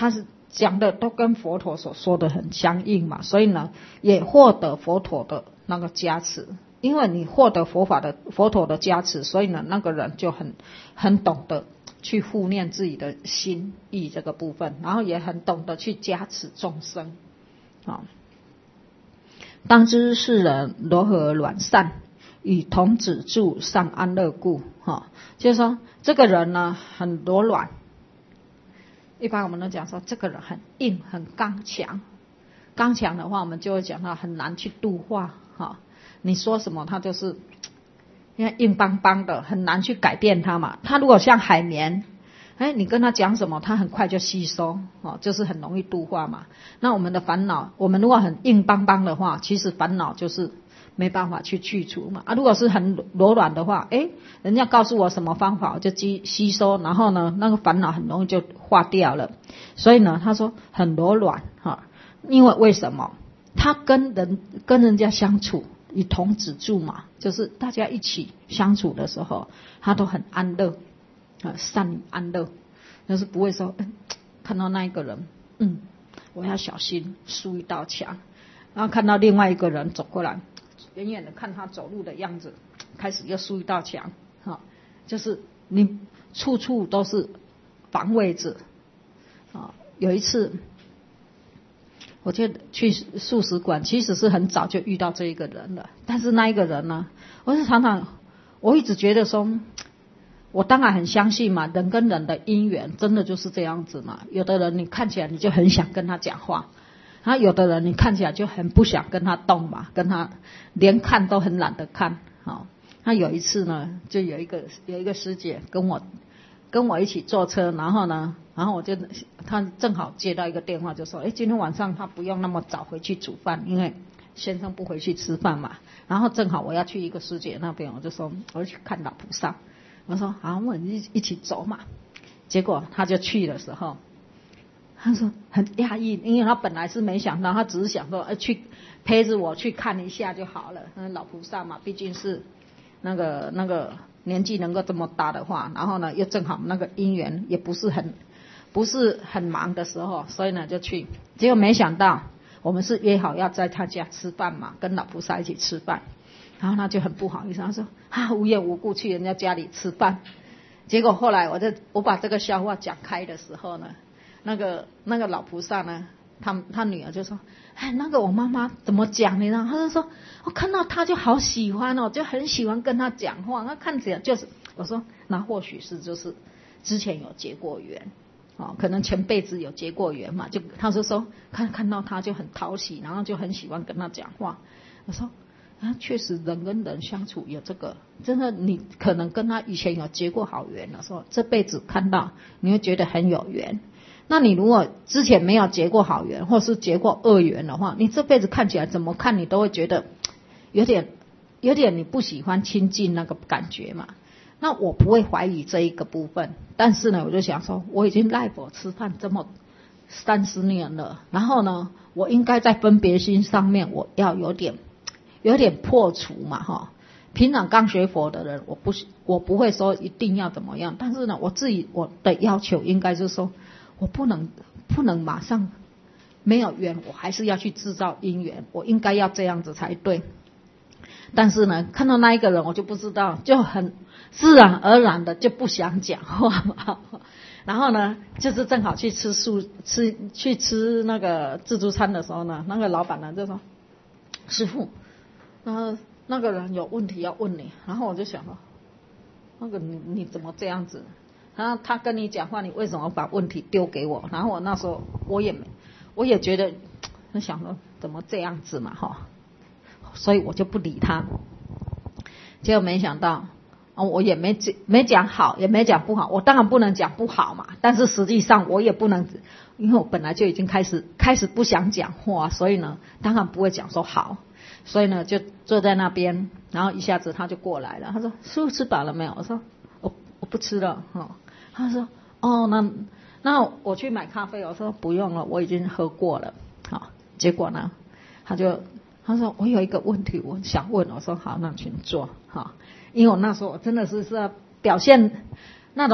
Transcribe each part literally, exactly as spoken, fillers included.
他是讲的都跟佛陀所说的很相应嘛，所以呢也获得佛陀的那个加持。因为你获得佛法的佛陀的加持，所以呢那个人就很很懂得去护念自己的心意这个部分，然后也很懂得去加持众生。啊，当知世人柔和软善，与童子住善安乐故。哈，就是说这个人呢很柔软，一般我们都讲说这个人很硬很刚强，刚强的话我们就会讲他很难去度化。哈，你说什么他就是因为硬邦邦的，很难去改变他嘛。他如果像海绵，哎，你跟他讲什么他很快就吸收，哦，就是很容易度化嘛。那我们的烦恼，我们如果很硬邦邦的话，其实烦恼就是没办法去去除嘛。啊，如果是很柔软的话，哎，人家告诉我什么方法我就吸吸收，然后呢那个烦恼很容易就化掉了。所以呢他说很柔软哈，因为为什么他跟人跟人家相处以童子住嘛，就是大家一起相处的时候他都很安乐啊，善于安乐，就是不会说、嗯、看到那一个人嗯我要小心竖一道墙，然后看到另外一个人走过来，远远的看他走路的样子，开始又竖一道墙。好，就是你处处都是防卫着。啊，有一次我就去素食馆，其实是很早就遇到这一个人了，但是那一个人呢，我是常常我一直觉得说，我当然很相信嘛，人跟人的因缘真的就是这样子嘛。有的人你看起来你就很想跟他讲话，然后有的人你看起来就很不想跟他动嘛，跟他连看都很懒得看。好，那有一次呢，就有一个有一个师姐跟我跟我一起坐车，然后呢，然后我就他正好接到一个电话，就说，哎，今天晚上他不用那么早回去煮饭，因为先生不回去吃饭嘛。然后正好我要去一个师姐那边，我就说我要去看老菩萨。我说好，我们一一起走嘛。结果他就去的时候，他说很压抑，因为他本来是没想到，他只是想说，呃，去陪着我去看一下就好了。嗯，老菩萨嘛，毕竟是那个那个年纪能够这么大的话，然后呢又正好那个因缘也不是很不是很忙的时候，所以呢就去。结果没想到我们是约好要在他家吃饭嘛，跟老菩萨一起吃饭。然后他就很不好意思，他说啊，无缘无故去人家家里吃饭。结果后来我就我把这个笑话讲开的时候呢，那个那个老菩萨呢，他他女儿就说，哎，那个我妈妈怎么讲你呢？他就说我看到他就好喜欢哦，就很喜欢跟他讲话，那看起来就是，我说那或许是就是之前有结过缘。哦，可能前辈子有结过缘嘛，就他就说看看到他就很讨喜，然后就很喜欢跟他讲话。我说啊，确实人跟人相处有这个，真的你可能跟他以前有结过好缘的时候，这辈子看到你会觉得很有缘。那你如果之前没有结过好缘，或是结过恶缘的话，你这辈子看起来怎么看你都会觉得有点有点你不喜欢亲近那个感觉嘛。那我不会怀疑这一个部分，但是呢我就想说，我已经赖佛吃饭这么三十年了，然后呢我应该在分别心上面我要有点有点破除嘛哈。平常刚学佛的人，我不我不会说一定要怎么样，但是呢我自己我的要求应该是说，我不能不能马上没有缘，我还是要去制造因缘，我应该要这样子才对。但是呢看到那一个人我就不知道，就很自然而然的就不想讲话嘛。然后呢就是正好去吃素吃去吃那个自助餐的时候呢，那个老板呢就说，师父，然后那个人有问题要问你。然后我就想说，那个你你怎么这样子？然后他跟你讲话，你为什么把问题丢给我？然后我那时候我也我也觉得想说怎么这样子嘛哈，所以我就不理他。结果没想到我也没没讲好，也没讲不好。我当然不能讲不好嘛，但是实际上我也不能，因为我本来就已经开始开始不想讲话，所以呢当然不会讲说好。所以呢就坐在那边，然后一下子他就过来了，他说师父吃饱了没有？我说我我不吃了哈。他说哦那那我去买咖啡。我说不用了，我已经喝过了。好，结果呢他就他说我有一个问题我想问。我说好，那请坐哈。因为我那时候我真的是是要表现那种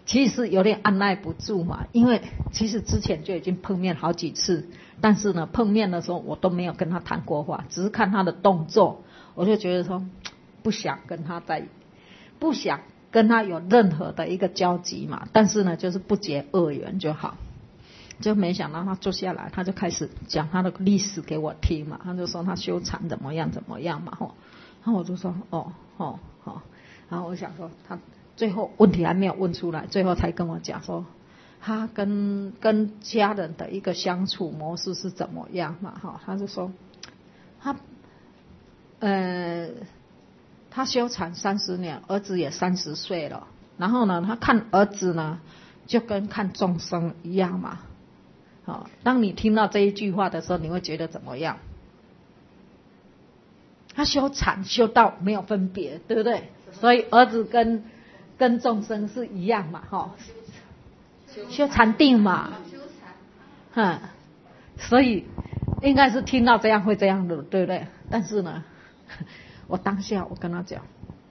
其实有点按耐不住嘛，因为其实之前就已经碰面好几次，但是呢，碰面的时候我都没有跟他谈过话，只是看他的动作，我就觉得说不想跟他在，不想跟他有任何的一个交集嘛，但是呢，就是不结恶缘就好。就没想到他坐下来，他就开始讲他的历史给我听嘛，他就说他修禅怎么样怎么样嘛，吼，然后我就说哦哦哦，然后我想说他最后问题还没有问出来，最后才跟我讲说他跟跟家人的一个相处模式是怎么样嘛，哈，他就说他呃他修禅三十年，儿子也三十岁了，然后呢，他看儿子呢就跟看众生一样嘛。好，当你听到这一句话的时候，你会觉得怎么样？他修禅修到没有分别，对不对？所以儿子跟跟众生是一样嘛，哈，修禅定嘛，嗯，所以应该是听到这样会这样的，对不对？但是呢，我当下我跟他讲，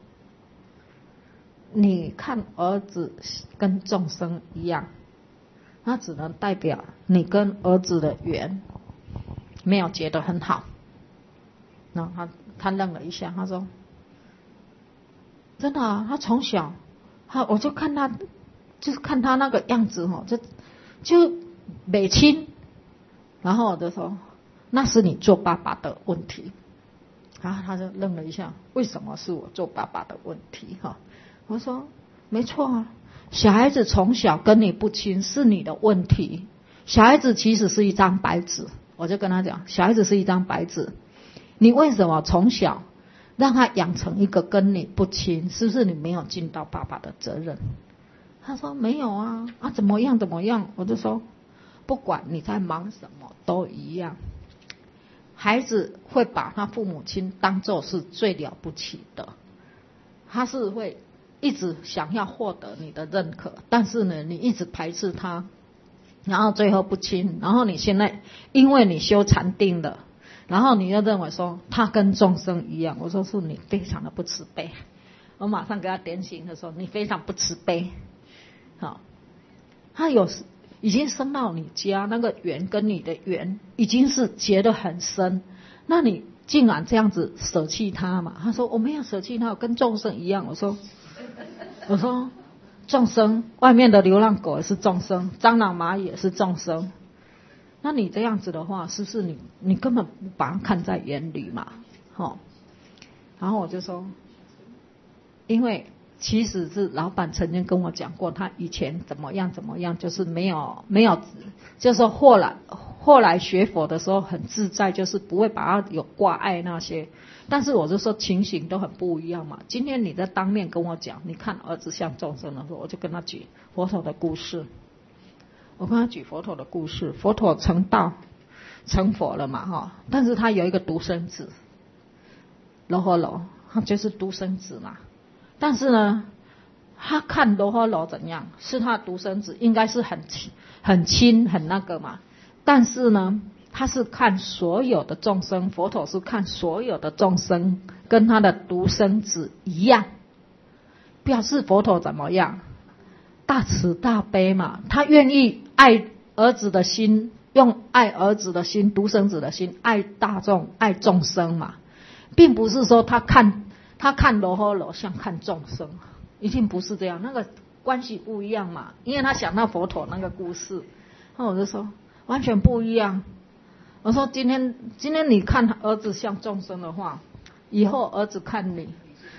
你看儿子跟众生一样。那只能代表你跟儿子的缘没有结得很好。然后他他愣了一下，他说：“真的啊，他从小，他我就看他，就是看他那个样子哈，就就美亲。然后我就说，那是你做爸爸的问题。然后他就愣了一下，为什么是我做爸爸的问题？哈，我说没错啊。”小孩子从小跟你不亲是你的问题，小孩子其实是一张白纸，我就跟他讲，小孩子是一张白纸，你为什么从小让他养成一个跟你不亲，是不是你没有尽到爸爸的责任？他说没有啊，啊怎么样怎么样，我就说不管你在忙什么都一样，孩子会把他父母亲当作是最了不起的，他是会一直想要获得你的认可，但是呢，你一直排斥他，然后最后不亲，然后你现在因为你修禅定了，然后你又认为说他跟众生一样，我说是你非常的不慈悲，我马上给他点醒的时候，你非常不慈悲，好，他有已经升到你家，那个缘跟你的缘已经是结得很深，那你竟然这样子舍弃他嘛？他说我没有舍弃他，我跟众生一样。我说。我说众生，外面的流浪狗也是众生，蟑螂蚂蚁也是众生，那你这样子的话，是不是你你根本不把它看在眼里嘛？齁，然后我就说，因为其实是老板曾经跟我讲过，他以前怎么样怎么样，就是没有没有，就是说后来后来学佛的时候很自在，就是不会把它有挂碍那些。但是我就说情形都很不一样嘛。今天你在当面跟我讲，你看儿子像众生的时候，我就跟他举佛陀的故事。我跟他举佛陀的故事，佛陀成道成佛了嘛哈，但是他有一个独生子，罗诃罗，他就是独生子嘛。但是呢，他看罗诃罗怎样，是他独生子，应该是很很亲很那个嘛。但是呢，他是看所有的众生，佛陀是看所有的众生跟他的独生子一样，表示佛陀怎么样？大慈大悲嘛，他愿意爱儿子的心，用爱儿子的心，独生子的心，爱大众，爱众生嘛，并不是说他看他看罗诃罗像看众生，一定不是这样，那个关系不一样嘛。因为他想到佛陀那个故事，那我就说完全不一样。我说今天今天你看儿子像众生的话，以后儿子看你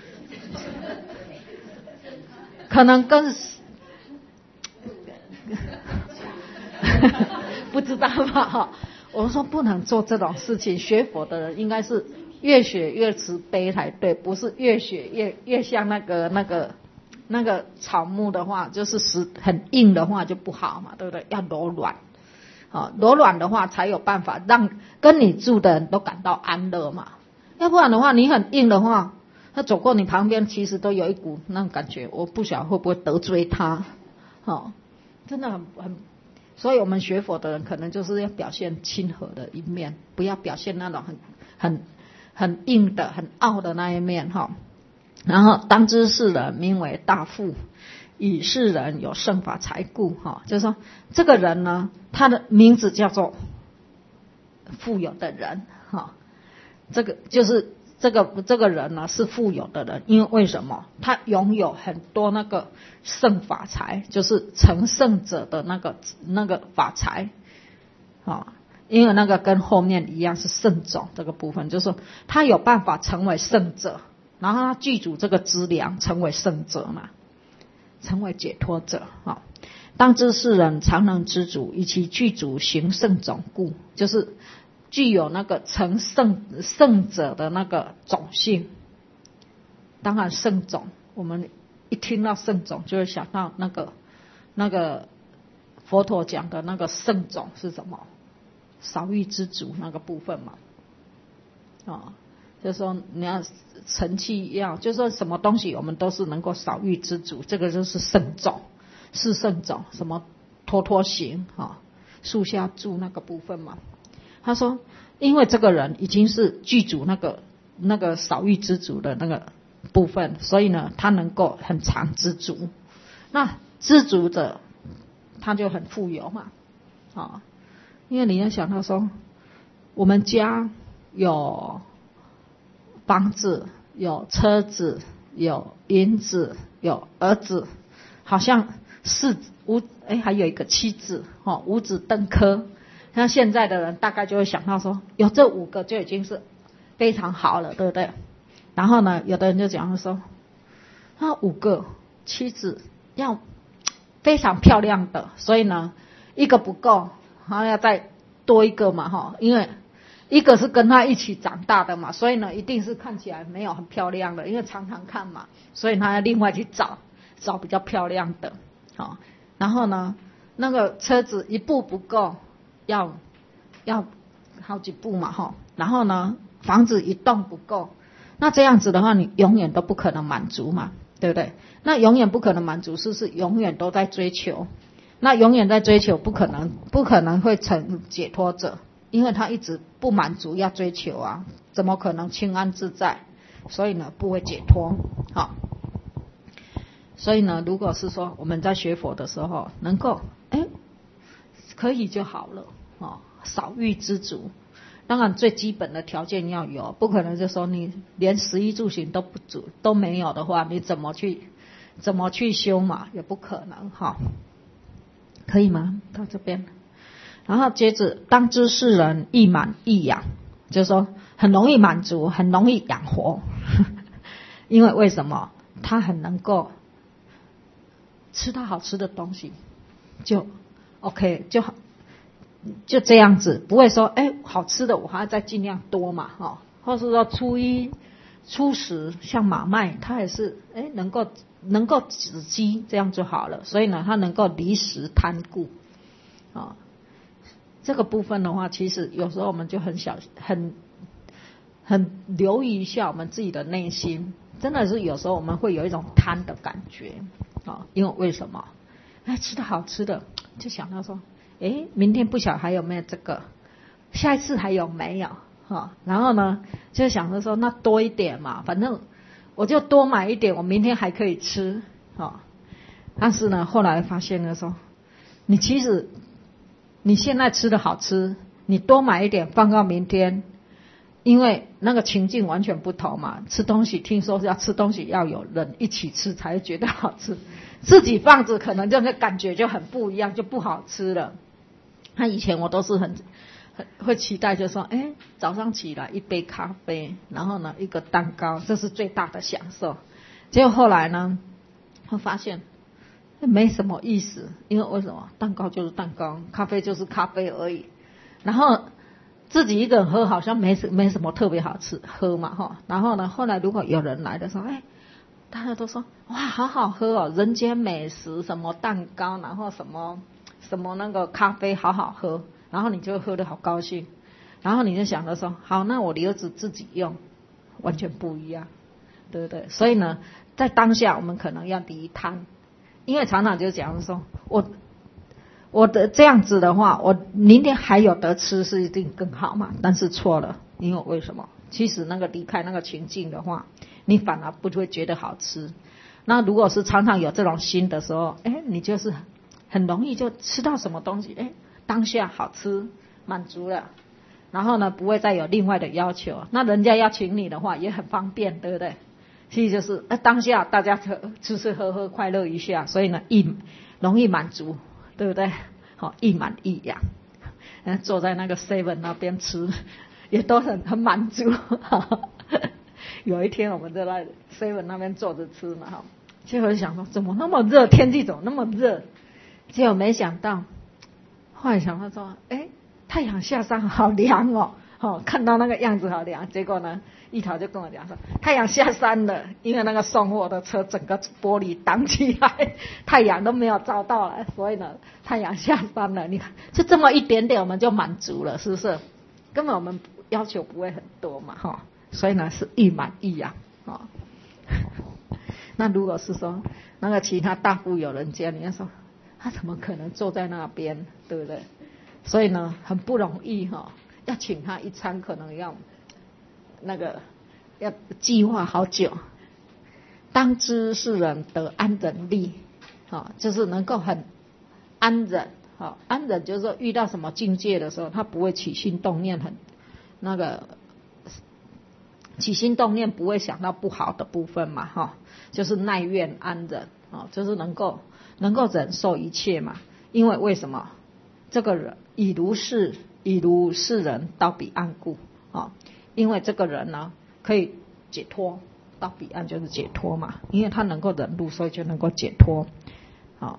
可能跟不知道吧？我说不能做这种事情，学佛的人应该是越学越慈悲才对，不是越学越越像那个那个那个草木的话，就是实很硬的话就不好嘛，对不对？要柔软。啊，柔软的话才有办法让跟你住的人都感到安乐嘛，要不然的话，你很硬的话，他走过你旁边，其实都有一股那种感觉，我不晓得会不会得罪他，哦，真的很很，所以我们学佛的人可能就是要表现亲和的一面，不要表现那种很很很硬的、很傲的那一面哈。然后当知世人名为大富， 以是人有圣法财故，哈，就是说这个人呢，他的名字叫做富有的人，哈，这个就是这个这个人呢是富有的人，因为为什么？他拥有很多那个圣法财，就是成圣者的那个那个法财，啊，因为那个跟后面一样是圣种这个部分，就是说他有办法成为圣者，然后他具足这个资粮，成为圣者嘛。成为解脱者，啊，当知世人常能知足，以其具足行圣种故，就是具有那个成圣圣者的那个种性。当然圣种，我们一听到圣种就会想到那个那个佛陀讲的那个圣种是什么？少欲知足那个部分嘛，啊。就是说你要成器要，就是说什么东西我们都是能够少欲知足，这个就是圣种，是圣种，什么脱脱行啊，树下住那个部分嘛。他说，因为这个人已经是具足那个那个少欲知足的那个部分，所以呢，他能够很常知足。那知足者，他就很富有嘛，啊，因为你要想到说，我们家有房子，有车子，有银子，有儿子，好像四五哎还有一个妻子，哦，五子登科。像现在的人大概就会想到说，有这五个就已经是非常好了，对不对？然后呢，有的人就讲说，那五个妻子要非常漂亮的，所以呢，一个不够，然后要再多一个嘛，哈，因为一个是跟他一起长大的嘛，所以呢，一定是看起来没有很漂亮的，因为常常看嘛，所以他要另外去找找比较漂亮的，好，然后呢，那个车子一部不够，要要好几部嘛，哈，然后呢，房子一栋不够，那这样子的话，你永远都不可能满足嘛，对不对？那永远不可能满足，是不是永远都在追求？那永远在追求，不可能不可能会成解脱者。因为他一直不满足要追求啊，怎么可能清安自在？所以呢，不会解脱。好，所以呢，如果是说我们在学佛的时候，能够哎可以就好了哦，少欲知足。当然最基本的条件要有，不可能就说你连食衣住行都不足都没有的话，你怎么去怎么去修嘛？也不可能哈。可以吗？到这边。然后接着，当知世人易满易养，就是说很容易满足，很容易养活。因为为什么？他很能够吃到好吃的东西，就 OK 就好，就这样子，不会说哎好吃的我还要再尽量多嘛，哈，或是说初一初十像马麦，他也是哎能够能够止饥这样就好了，所以呢，他能够离食贪故啊。这个部分的话，其实有时候我们就很小很很留意一下我们自己的内心，真的是有时候我们会有一种贪的感觉啊，因为为什么？哎，吃的好吃的，就想到说，哎，明天不晓得还有没有这个，下一次还有没有哈？然后呢，就想着说，那多一点嘛，反正我就多买一点，我明天还可以吃啊。但是呢，后来发现了说，你其实你现在吃的好吃，你多买一点放到明天，因为那个情境完全不同嘛。吃东西听说要吃东西要有人一起吃才会觉得好吃，自己放着可能就那感觉就很不一样，就不好吃了。那以前我都是很很会期待，就说哎，早上起来一杯咖啡，然后呢一个蛋糕，这是最大的享受。结果后来呢，我发现没什么意思，因为为什么？蛋糕就是蛋糕，咖啡就是咖啡而已。然后自己一个人喝好像没没什么特别好吃喝嘛哈。然后呢，后来如果有人来的时候，哎，大家都说哇好好喝哦，人间美食，什么蛋糕，然后什么什么那个咖啡好好喝，然后你就喝得好高兴。然后你就想着说，好，那我儿子自己用，完全不一样，对不对？所以呢，在当下我们可能要离贪。因为常常就讲说，我我的这样子的话，我明天还有得吃是一定更好嘛？但是错了，因为为什么？其实那个离开那个情境的话，你反而不会觉得好吃。 那如果是常常有这种心的时候，哎，你就是很容易就吃到什么东西，哎，当下好吃，满足了，然后呢，不会再有另外的要求。那人家要请你的话，也很方便，对不对？所以就是，呃，当下大家吃吃喝喝，快乐一下，所以呢，易容易满足，对不对？好，一满一养。嗯，坐在那个 seven 那边吃，也都很很满足。有一天我们在那 seven 那边坐着吃嘛，哈，结果就想说，怎么那么热？天气怎么那么热？结果没想到，后来想到说，哎，太阳下山好凉哦，哦，看到那个样子好凉。结果呢，一桃就跟我讲说，太阳下山了，因为那个送货的车整个玻璃挡起来，太阳都没有照到了，所以呢，太阳下山了。你看，就这么一点点，我们就满足了，是不是？根本我们要求不会很多嘛，哈。所以呢，是一满一养啊。那如果是说那个其他大富有人家，你要说他怎么可能坐在那边，对不对？所以呢，很不容易哈，要请他一餐，可能要那个要计划好久。当知世人得安忍力，啊，就是能够很安忍，啊，安忍就是说遇到什么境界的时候，他不会起心动念，很那个。起心动念不会想到不好的部分嘛，哈，就是耐怨安忍，啊，就是能够能够忍受一切嘛。因为为什么？这个人以如是以如是人到彼岸故，啊，因为这个人呢可以解脱，到彼岸就是解脱嘛，因为他能够忍辱，所以就能够解脱，啊。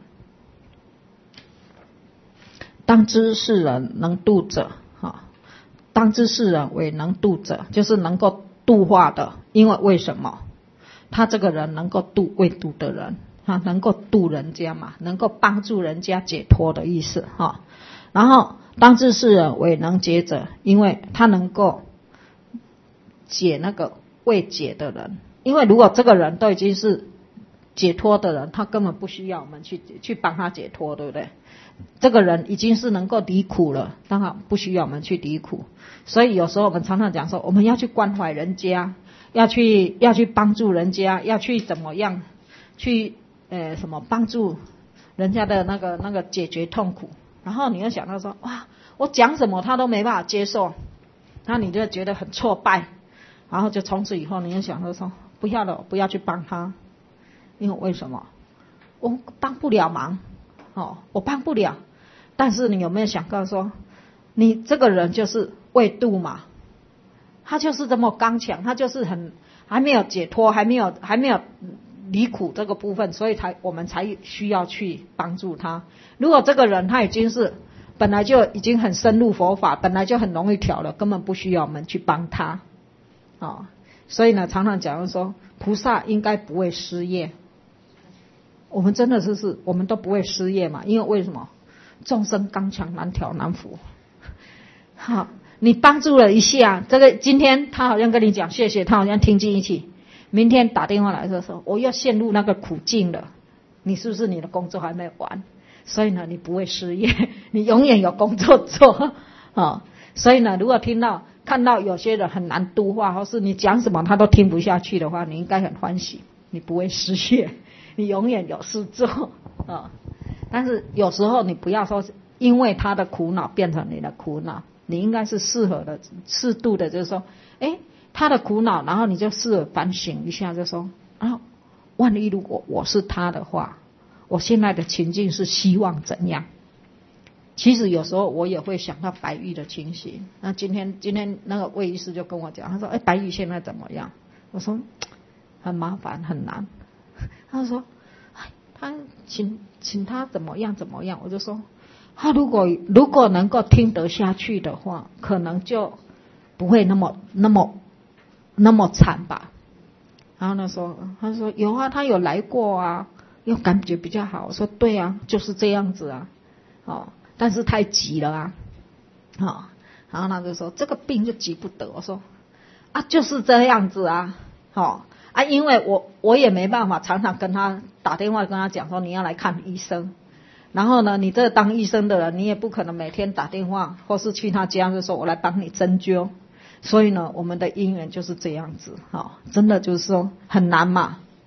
当知世人能度者，啊，当知世人为能度者，就是能够度化的。因为为什么？他这个人能够度未度的人，啊，能够度人家嘛，能够帮助人家解脱的意思，哈。然后当知世人为能解者，因为他能够解那个未解的人。因为如果这个人都已经是解脱的人，他根本不需要我们去去帮他解脱，对不对？这个人已经是能够离苦了，当然不需要我们去离苦。所以有时候我们常常讲说，我们要去关怀人家，要去要去帮助人家，要去怎么样去呃什么帮助人家的那个那个解决痛苦。然后你又想到说，哇，我讲什么他都没办法接受，然后你就觉得很挫败，然后就从此以后你又想到说，不要了，不要去帮他，因为为什么？我帮不了忙。哦，我帮不了。但是你有没有想过说，你这个人就是未度嘛，他就是这么刚强，他就是很还没有解脱，还没有还没有离苦这个部分，所以才我们才需要去帮助他。如果这个人他已经是本来就已经很深入佛法，本来就很容易调了，根本不需要我们去帮他。哦，所以呢，常常讲说，菩萨应该不会失业。我们真的是是，我们都不会失业嘛？因为为什么？众生刚强难调难服。好，你帮助了一下，这个今天他好像跟你讲谢谢，他好像听进一起，明天打电话来的时候，我又陷入那个苦境了。你是不是你的工作还没完？所以呢，你不会失业，你永远有工作做啊。所以呢，如果听到看到有些人很难度化，或是你讲什么他都听不下去的话，你应该很欢喜，你不会失业。你永远有事做啊，但是有时候你不要说因为他的苦恼变成你的苦恼，你应该是适合的、适度的，就是说，哎，他的苦恼，然后你就试着反省一下，就说啊，万一如果我是他的话，我现在的情境是希望怎样？其实有时候我也会想到白玉的情形。那今天今天那个魏医师就跟我讲，他说，哎，白玉现在怎么样？我说很麻烦，很难。他说，他请请他怎么样怎么样，我就说，他如果如果能够听得下去的话，可能就不会那么那么那么惨吧。然后呢说，他说有啊，他有来过啊，又感觉比较好。我说对啊，就是这样子啊，哦，但是太急了啊，哦，然后他就说这个病就急不得。我说啊，就是这样子啊，哦。啊，因为我我也没办法常常跟他打电话跟他讲说你要来看医生，然后呢，你这当医生的人，你也不可能每天打电话或是去他家就说我来帮你针灸，所以呢，我们的姻缘就是这样子，哈，真的就是说很难嘛，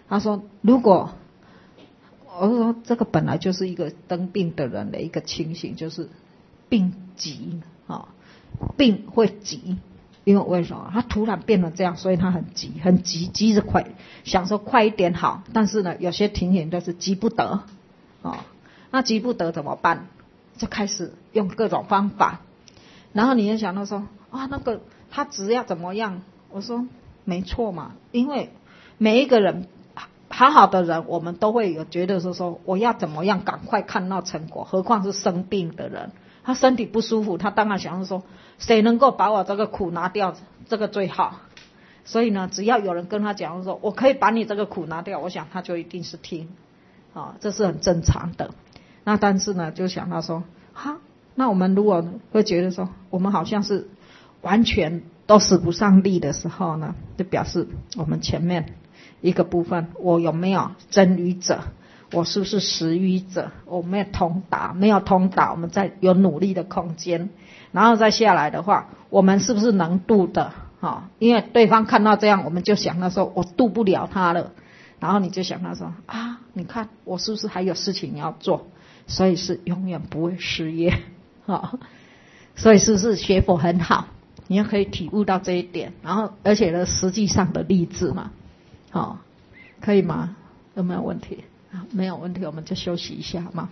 他说如果我说这个本来就是一个生病的人的一个情形，就是病急啊，病会急，因为为什么？他突然变了这样，所以他很急，很急，急着快，想说快一点好，但是呢，有些情形都是急不得啊。那急不得怎么办？就开始用各种方法，然后你也想到说啊，那个他只要怎么样？我说没错嘛，因为每一个人。好好的人，我们都会有觉得说说我要怎么样赶快看到成果，何况是生病的人，他身体不舒服，他当然想说谁能够把我这个苦拿掉，这个最好。所以呢，只要有人跟他讲说我可以把你这个苦拿掉，我想他就一定是听，啊，这是很正常的。那但是呢，就想到说哈，那我们如果会觉得说我们好像是完全都使不上力的时候呢，就表示我们前面一个部分，我有没有真语者，我是不是实语者，我没有通达，没有通达，我们再有努力的空间。然后再下来的话，我们是不是能度的、哦、因为对方看到这样，我们就想到说我度不了他了，然后你就想到说啊，你看我是不是还有事情要做，所以是永远不会失业、哦、所以是不是学佛很好，你也可以体悟到这一点，然后而且呢实际上的例子嘛，好、哦，可以吗？有没有问题？没有问题，我们就休息一下嘛。